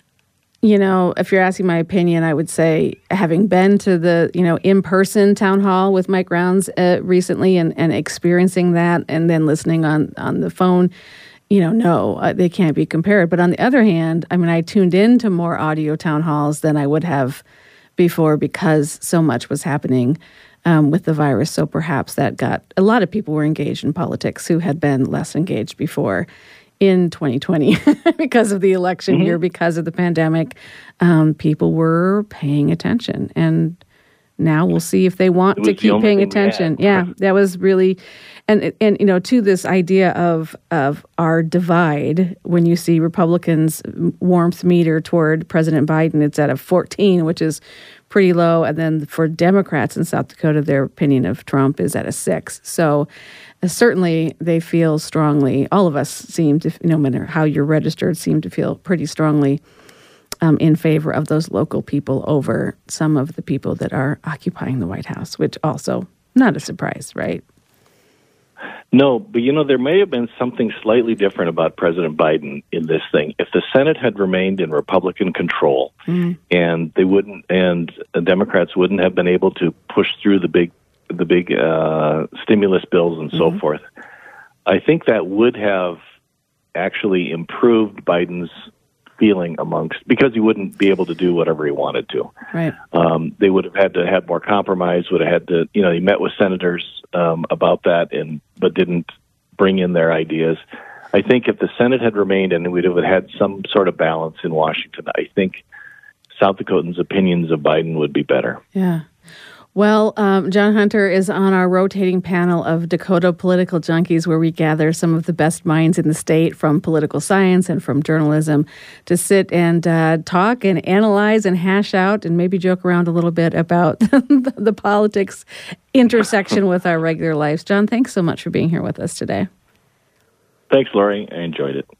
You know, if you're asking my opinion, I would say, having been to the, you know, in-person town hall with Mike Rounds uh, recently and, and experiencing that, and then listening on, on the phone, you know, no, uh, they can't be compared. But on the other hand, I mean, I tuned into more audio town halls than I would have before because so much was happening um, with the virus. So perhaps that got a lot of people were engaged in politics who had been less engaged before in twenty twenty because of the election mm-hmm. year, because of the pandemic. Um, people were paying attention, and now we'll see if they want to keep paying attention. Yeah, that was really, and and you know, to this idea of of our divide. When you see Republicans' warmth meter toward President Biden, it's at a fourteen, which is pretty low, and then for Democrats in South Dakota, their opinion of Trump is at a six. So uh, certainly, they feel strongly. All of us seem to, no matter how you're registered, seem to feel pretty strongly Um, in favor of those local people over some of the people that are occupying the White House, which also not a surprise, right? No, but you know, there may have been something slightly different about President Biden in this thing. If the Senate had remained in Republican control mm. and they wouldn't, and the Democrats wouldn't have been able to push through the big, the big uh, stimulus bills and mm-hmm. so forth, I think that would have actually improved Biden's feeling amongst, because he wouldn't be able to do whatever he wanted to. Right. Um, they would have had to have more compromise, would have had to, you know, he met with senators um, about that, and but didn't bring in their ideas. I think if the Senate had remained and we'd have had some sort of balance in Washington, I think South Dakotans' opinions of Biden would be better. Yeah. Well, um, John Hunter is on our rotating panel of Dakota Political Junkies, where we gather some of the best minds in the state from political science and from journalism to sit and uh, talk and analyze and hash out and maybe joke around a little bit about the politics intersection with our regular lives. John, thanks so much for being here with us today. Thanks, Lori. I enjoyed it.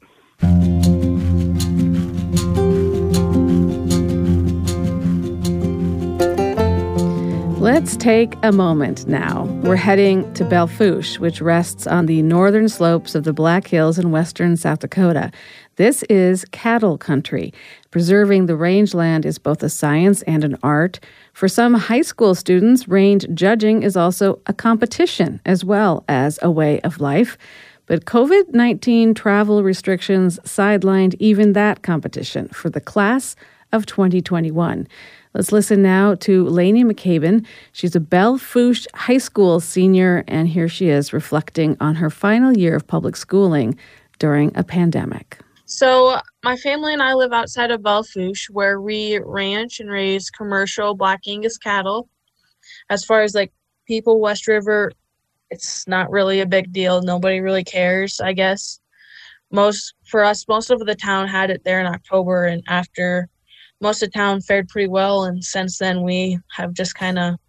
Let's take a moment now. We're heading to Belle Fourche, which rests on the northern slopes of the Black Hills in western South Dakota. This is cattle country. Preserving the rangeland is both a science and an art. For some high school students, range judging is also a competition as well as a way of life. But COVID nineteen travel restrictions sidelined even that competition for the class of twenty twenty-one. Let's listen now to Lainey McCaben. She's a Belle Fourche High School senior, and here she is reflecting on her final year of public schooling during a pandemic. So my family and I live outside of Belle Fourche, where we ranch and raise commercial Black Angus cattle. As far as like people, West River, it's not really a big deal. Nobody really cares, I guess. Most for us, most of the town had it there in October, and after most of the town fared pretty well, and since then we have just kind of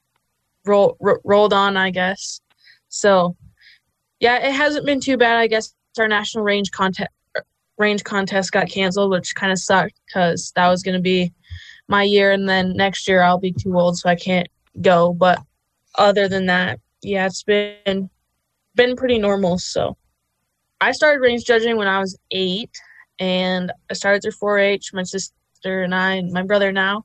roll, ro- rolled on, I guess. So yeah, it hasn't been too bad. I guess our national range contest range contest got canceled, which kind of sucked because that was going to be my year, and then next year I'll be too old, so I can't go. But other than that, yeah, it's been been pretty normal. So I started range judging when I was eight, and I started through four H. My sister and I, and my brother now.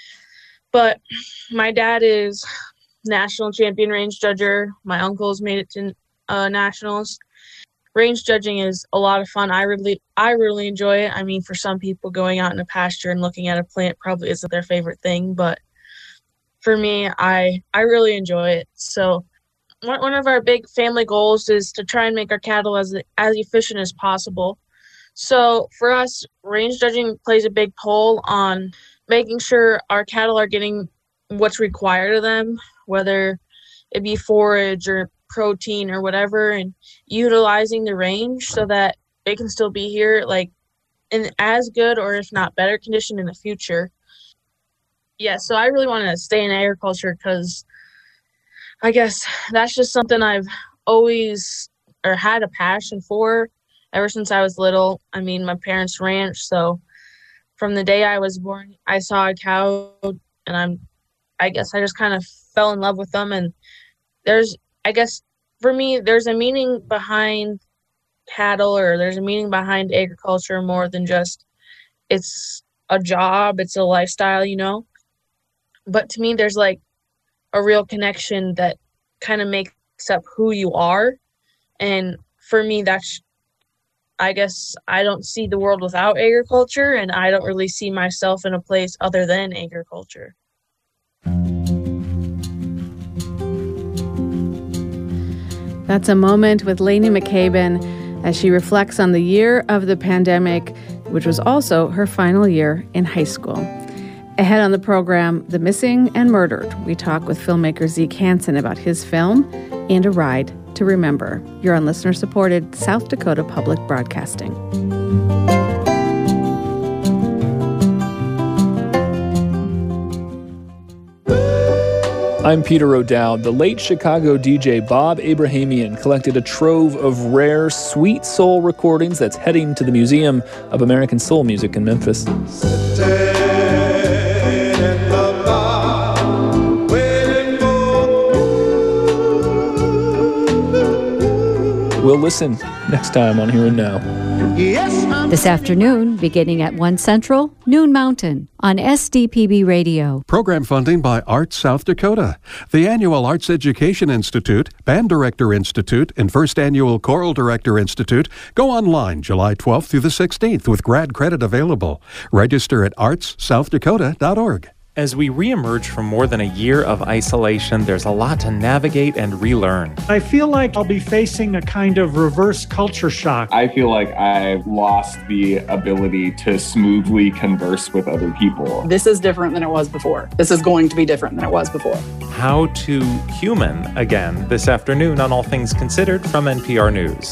But my dad is national champion range judger. My uncles made it to uh, nationals. Range judging is a lot of fun. I really, I really enjoy it. I mean, for some people, going out in a pasture and looking at a plant probably isn't their favorite thing, but for me, I, I really enjoy it. So one, one of our big family goals is to try and make our cattle as, as efficient as possible. So for us, range judging plays a big toll on making sure our cattle are getting what's required of them, whether it be forage or protein or whatever, and utilizing the range so that they can still be here like in as good or if not better condition in the future. Yeah, so I really want to stay in agriculture because I guess that's just something I've always or had a passion for ever since I was little. I mean, my parents ranch, so from the day I was born, I saw a cow, and I'm I guess I just kind of fell in love with them. And there's I guess for me, there's a meaning behind cattle, or there's a meaning behind agriculture more than just it's a job, it's a lifestyle, you know. But to me, there's like a real connection that kind of makes up who you are. And for me, that's, I guess I don't see the world without agriculture, and I don't really see myself in a place other than agriculture. That's a moment with Lainey McCaben as she reflects on the year of the pandemic, which was also her final year in high school. Ahead on the program, The Missing and Murdered, we talk with filmmaker Zeke Hansen about his film and a ride to remember. You're on listener-supported South Dakota Public Broadcasting. I'm Peter O'Dowd. The late Chicago D J Bob Abrahamian collected a trove of rare, sweet soul recordings that's heading to the Museum of American Soul Music in Memphis. We'll listen next time on Here and Now. This afternoon, beginning at one Central, noon Mountain, on S D P B Radio. Program funding by Arts South Dakota, the annual Arts Education Institute, Band Director Institute, and First Annual Choral Director Institute go online July twelfth through the sixteenth with grad credit available. Register at arts south dakota dot org. As we reemerge from more than a year of isolation, there's a lot to navigate and relearn. I feel like I'll be facing a kind of reverse culture shock. I feel like I've lost the ability to smoothly converse with other people. This is different than it was before. This is going to be different than it was before. How to human again this afternoon on All Things Considered from N P R News.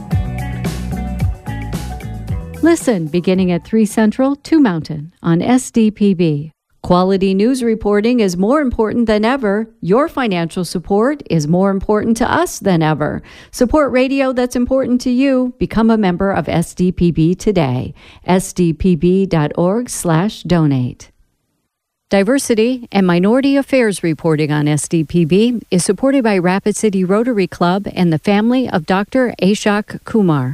Listen beginning at three Central, two Mountain on S D P B. Quality news reporting is more important than ever. Your financial support is more important to us than ever. Support radio that's important to you. Become a member of S D P B today. S D P B dot org slash donate. Diversity and Minority Affairs reporting on S D P B is supported by Rapid City Rotary Club and the family of Doctor Ashok Kumar.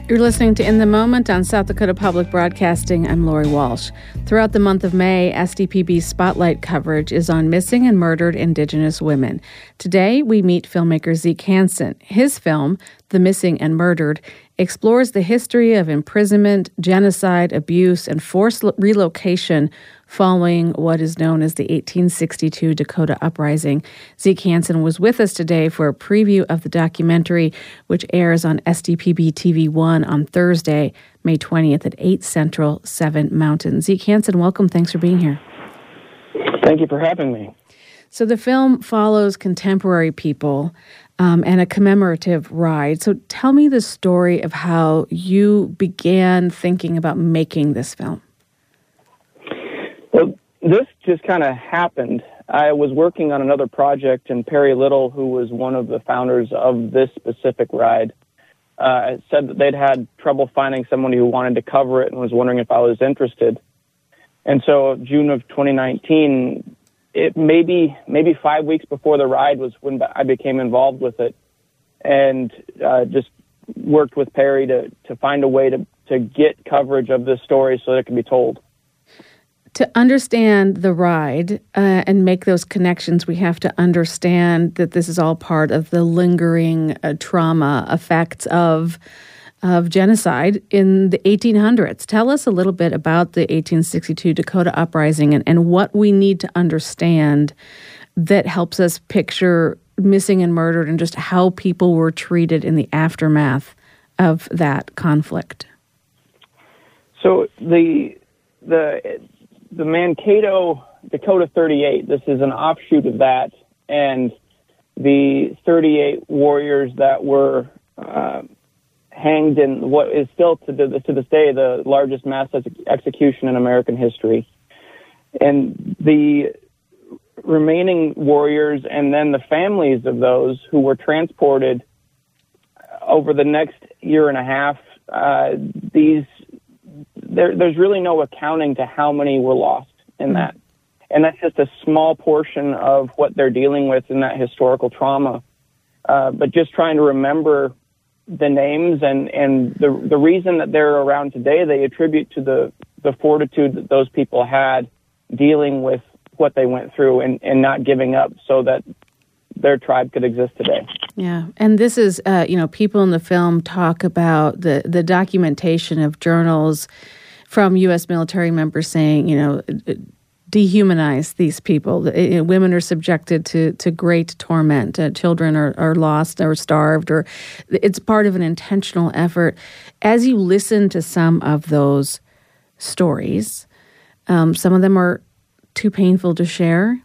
You're listening to In the Moment on South Dakota Public Broadcasting. I'm Lori Walsh. Throughout the month of May, S D P B's spotlight coverage is on missing and murdered Indigenous women. Today, we meet filmmaker Zeke Hansen. His film, The Missing and Murdered, explores the history of imprisonment, genocide, abuse, and forced relocation following what is known as the eighteen sixty-two Dakota Uprising. Zeke Hansen was with us today for a preview of the documentary, which airs on S D P B T V one on Thursday, May twentieth at eight Central, seven Mountain. Zeke Hansen, welcome. Thanks for being here. Thank you for having me. So the film follows contemporary people um, and a commemorative ride. So tell me the story of how you began thinking about making this film. Well, this just kind of happened. I was working on another project, and Perry Little, who was one of the founders of this specific ride, uh, said that they'd had trouble finding someone who wanted to cover it and was wondering if I was interested. And so June of twenty nineteen, it maybe maybe five weeks before the ride was when I became involved with it, and uh, just worked with Perry to, to find a way to, to get coverage of this story so that it can be told. To understand the ride uh, and make those connections, we have to understand that this is all part of the lingering uh, trauma effects of of genocide in the eighteen hundreds. Tell us a little bit about the eighteen sixty-two Dakota Uprising and, and what we need to understand that helps us picture missing and murdered and just how people were treated in the aftermath of that conflict. So the the the Mankato Dakota thirty-eight, this is an offshoot of that, and the thirty-eight warriors that were uh, hanged in what is still to, the, to this day the largest mass execution in American history. And the remaining warriors and then the families of those who were transported over the next year and a half, uh, these There, there's really no accounting to how many were lost in that. And that's just a small portion of what they're dealing with in that historical trauma. Uh, but just trying to remember the names and, and the the reason that they're around today, they attribute to the, the fortitude that those people had dealing with what they went through and, and not giving up so that their tribe could exist today. Yeah, and this is, uh, you know, people in the film talk about the, the documentation of journals from U S military members saying, you know, dehumanize these people. You know, women are subjected to, to great torment. Uh, children are, are lost or starved, or it's part of an intentional effort. As you listen to some of those stories, um, some of them are too painful to share.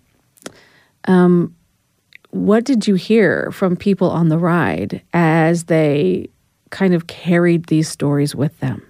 Um, what did you hear from people on the ride as they kind of carried these stories with them?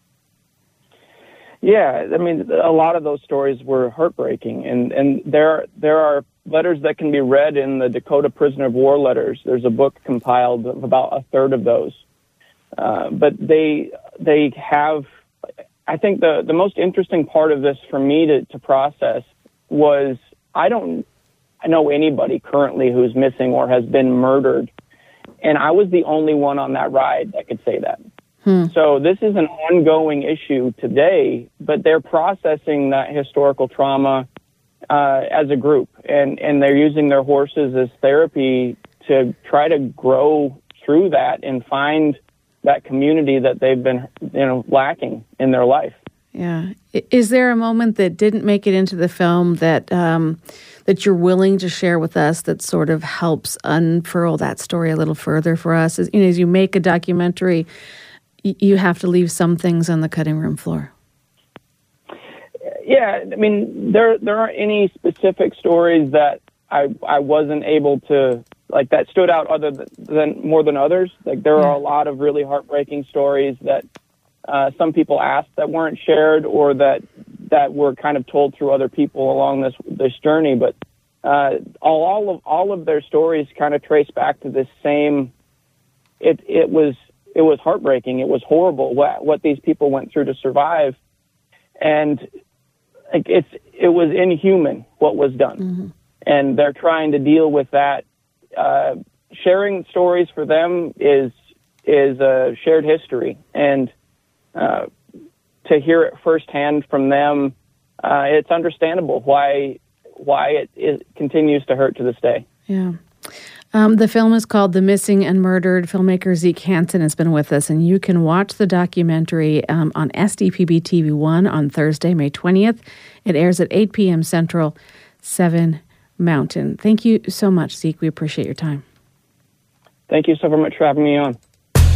Yeah, I mean, a lot of those stories were heartbreaking, and, and there there are letters that can be read in the Dakota Prisoner of War letters. There's a book compiled of about a third of those, uh, but they they have. I think the the most interesting part of this for me to, to process was I don't know anybody currently who's missing or has been murdered, and I was the only one on that ride that could say that. Hmm. So this is an ongoing issue today, but they're processing that historical trauma uh, as a group, and, and they're using their horses as therapy to try to grow through that and find that community that they've been, you know, lacking in their life. Yeah. Is there a moment that didn't make it into the film that um, that you're willing to share with us that sort of helps unfurl that story a little further for us? As, you know, as you make a documentary, you have to leave some things on the cutting room floor. Yeah, I mean, there there aren't any specific stories that I I wasn't able to, like, that stood out other than, than more than others. Like, there yeah. are a lot of really heartbreaking stories that uh, some people asked that weren't shared, or that that were kind of told through other people along this this journey. But uh, all all of all of their stories kind of trace back to this same. It it was. It was heartbreaking. It was horrible what, what these people went through to survive, and it's it was inhuman what was done. Mm-hmm. And they're trying to deal with that. Uh, sharing stories for them is is a shared history, and uh, to hear it firsthand from them, uh, it's understandable why why it, it continues to hurt to this day. Yeah. Um, the film is called The Missing and Murdered. Filmmaker Zeke Hansen has been with us, and you can watch the documentary um, on S D P B T V one on Thursday, May twentieth. It airs at eight p.m. Central, seven Mountain. Thank you so much, Zeke. We appreciate your time. Thank you so very much for having me on.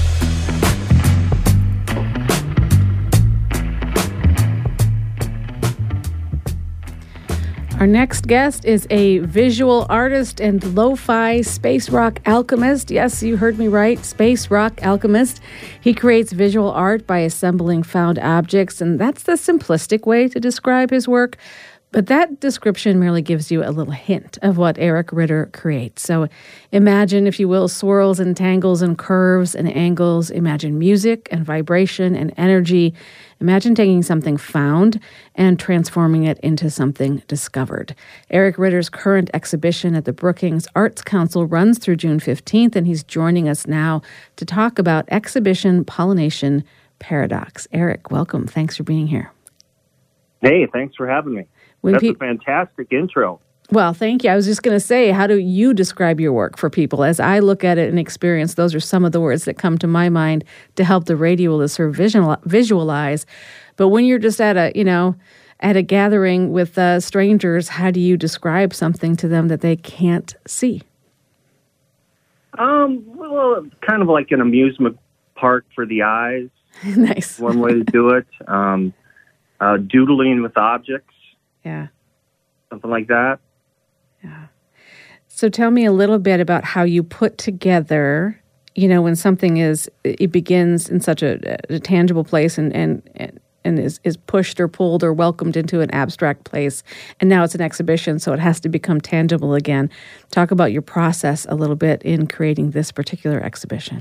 Our next guest is a visual artist and lo-fi space rock alchemist. Yes, you heard me right, space rock alchemist. He creates visual art by assembling found objects, and that's the simplistic way to describe his work. But that description merely gives you a little hint of what Eric Ritter creates. So imagine, if you will, swirls and tangles and curves and angles. Imagine music and vibration and energy. Imagine taking something found and transforming it into something discovered. Eric Ritter's current exhibition at the Brookings Arts Council runs through June fifteenth, and he's joining us now to talk about Exhibition Pollination Paradox. Eric, welcome. Thanks for being here. Hey, thanks for having me. When That's pe- a fantastic intro. Well, thank you. I was just going to say, how do you describe your work for people? As I look at it and experience, those are some of the words that come to my mind to help the radio listener visual, visualize. But when you're just at a, you know, at a gathering with uh, strangers, how do you describe something to them that they can't see? Um, well, kind of like an amusement park for the eyes. Nice. One way to do it. Um, uh, doodling with objects. Yeah. Something like that. Yeah. So tell me a little bit about how you put together, you know, when something is, it begins in such a, a tangible place and, and, and is, is pushed or pulled or welcomed into an abstract place. And now it's an exhibition, so it has to become tangible again. Talk about your process a little bit in creating this particular exhibition.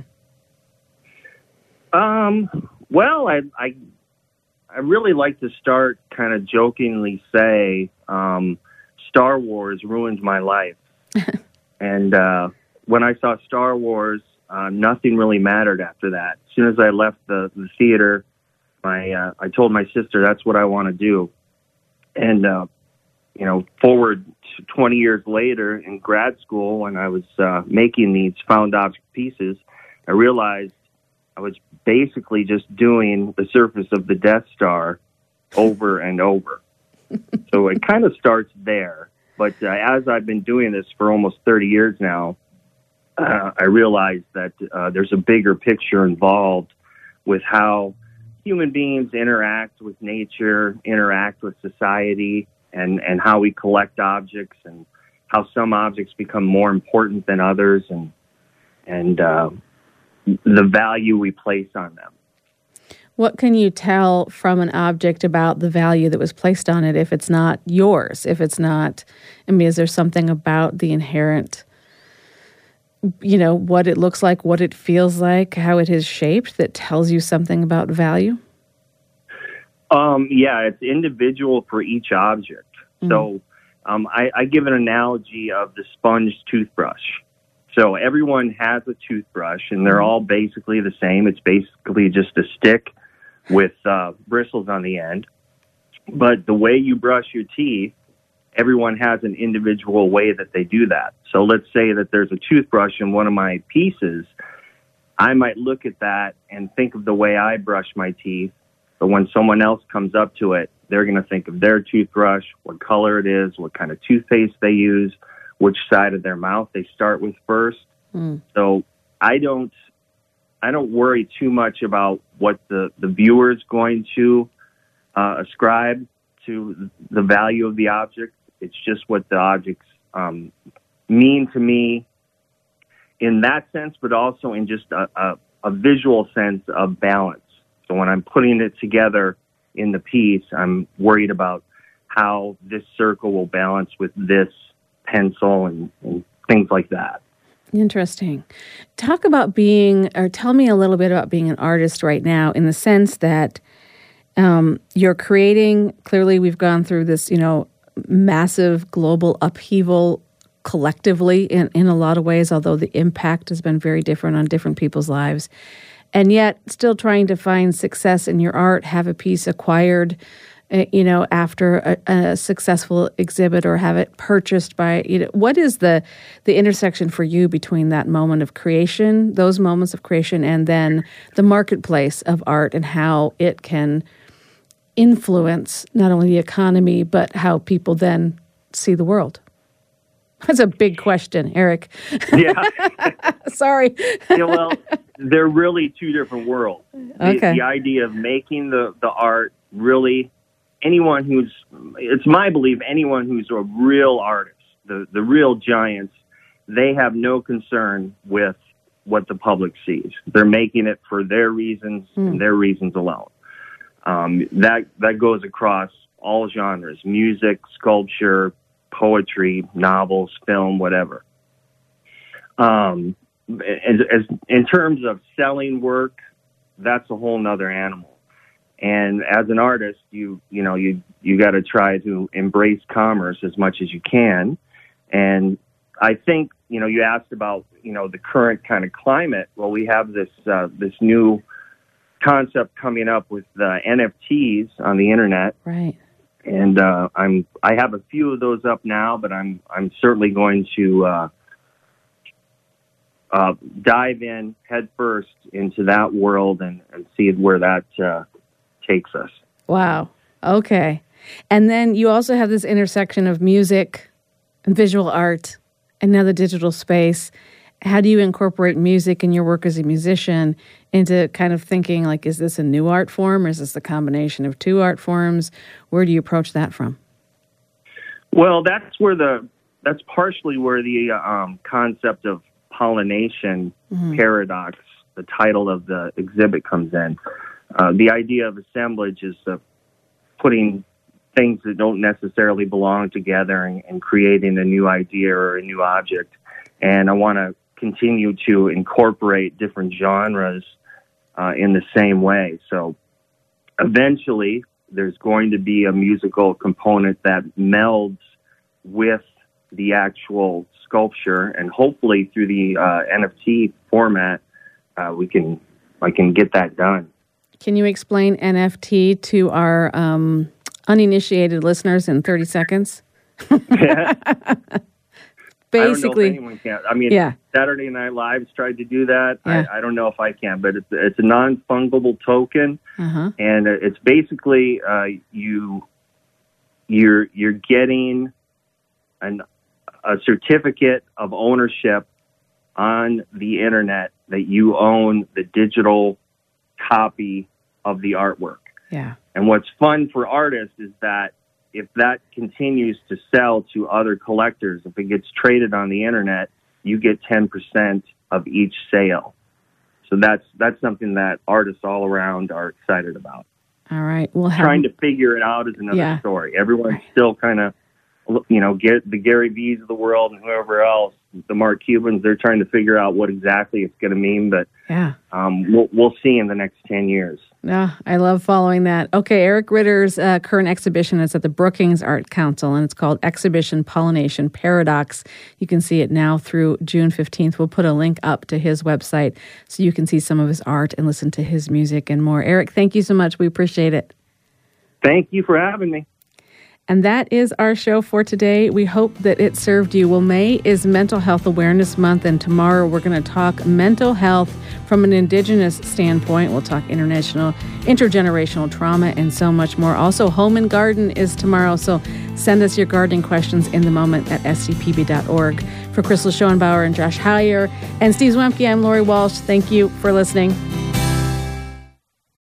Um, well, I, I, I really like to start kind of jokingly say, um, Star Wars ruined my life. And uh, when I saw Star Wars, uh, nothing really mattered after that. As soon as I left the, the theater, my uh, I told my sister that's what I want to do. And, uh, you know, forward to twenty years later in grad school, when I was uh, making these found object pieces, I realized I was basically just doing the surface of the Death Star over and over. So it kind of starts there. But uh, as I've been doing this for almost thirty years now, uh, I realized that uh, there's a bigger picture involved with how human beings interact with nature, interact with society, and, and how we collect objects, and how some objects become more important than others, and and uh, the value we place on them. What can you tell from an object about the value that was placed on it if it's not yours? If it's not, I mean, is there something about the inherent, you know, what it looks like, what it feels like, how it is shaped that tells you something about value? Um, yeah, it's individual for each object. Mm-hmm. So um, I, I give an analogy of the sponge toothbrush. So everyone has a toothbrush, and they're all basically the same. It's basically just a stick with uh, bristles on the end. But the way you brush your teeth, everyone has an individual way that they do that. So let's say that there's a toothbrush in one of my pieces. I might look at that and think of the way I brush my teeth. But when someone else comes up to it, they're going to think of their toothbrush, what color it is, what kind of toothpaste they use, which side of their mouth they start with first. Mm. So I don't I don't worry too much about what the, the viewer is going to uh, ascribe to the value of the object. It's just what the objects um, mean to me in that sense, but also in just a, a, a visual sense of balance. So when I'm putting it together in the piece, I'm worried about how this circle will balance with this pencil and, and things like that. Interesting. Talk about being, or tell me a little bit about being an artist right now, in the sense that um, you're creating, clearly we've gone through this, you know, massive global upheaval collectively in, in a lot of ways, although the impact has been very different on different people's lives. And yet still trying to find success in your art, have a piece acquired, uh, you know, after a, a successful exhibit or have it purchased by, you know, what is the, the intersection for you between that moment of creation, those moments of creation, and then the marketplace of art and how it can influence not only the economy, but how people then see the world? That's a big question, Eric. Yeah. Sorry. Yeah, well, they're really two different worlds. The, Okay. the idea of making the, the art really, anyone who's, it's my belief, anyone who's a real artist, the, the real giants, they have no concern with what the public sees. They're making it for their reasons Mm. and their reasons alone. Um, that, that goes across all genres, music, sculpture, poetry, novels, film, whatever. Um, as, as in terms of selling work, that's a whole nother animal. And as an artist, you you know you you got to try to embrace commerce as much as you can. And I think you know you asked about you know the current kind of climate. Well, we have this uh, this new concept coming up with uh, N F Ts on the internet. Right. And uh, I'm I have a few of those up now, but I'm I'm certainly going to uh, uh, dive in head first into that world and, and see where that uh, takes us. Wow. Okay. And then you also have this intersection of music and visual art and now the digital space. How do you incorporate music in your work as a musician into kind of thinking like, is this a new art form or is this a combination of two art forms? Where do you approach that from? Well, that's where the that's partially where the um, concept of pollination Mhm. paradox, the title of the exhibit, comes in. Uh, the idea of assemblage is uh, putting things that don't necessarily belong together and, and creating a new idea or a new object. And I want to continue to incorporate different genres uh, in the same way. So eventually there's going to be a musical component that melds with the actual sculpture, and hopefully through the uh, N F T format, uh, we can I can get that done. Can you explain N F T to our um, uninitiated listeners in thirty seconds? Basically, I don't know if anyone can. I mean, yeah. Saturday Night Live's tried to do that. Yeah. I, I don't know if I can, but it's it's a non-fungible token, Uh-huh. and it's basically uh, you you're you're getting an a certificate of ownership on the internet that you own the digital copy of the artwork. Yeah. And what's fun for artists is that if that continues to sell to other collectors, if it gets traded on the internet, you get ten percent of each sale. So that's that's something that artists all around are excited about. All right. We'll have Trying to figure it out is another Yeah. story. Everyone's still kind of, you know, get the Gary V's of the world and whoever else, the Mark Cubans, they're trying to figure out what exactly it's going to mean. But Yeah. um, we'll, we'll see in the next ten years. No, I love following that. Okay, Eric Ritter's uh, current exhibition is at the Brookings Art Council, and it's called Exhibition Pollination Paradox. You can see it now through June fifteenth. We'll put a link up to his website so you can see some of his art and listen to his music and more. Eric, thank you so much. We appreciate it. Thank you for having me. And that is our show for today. We hope that it served you. Well, May is Mental Health Awareness Month, and tomorrow we're going to talk mental health from an Indigenous standpoint. We'll talk international, intergenerational trauma, and so much more. Also, Home and Garden is tomorrow, so send us your gardening questions in the moment at s d p b dot org. For Crystal Schoenbauer and Josh Hyer and Steve Zwemke, I'm Lori Walsh. Thank you for listening.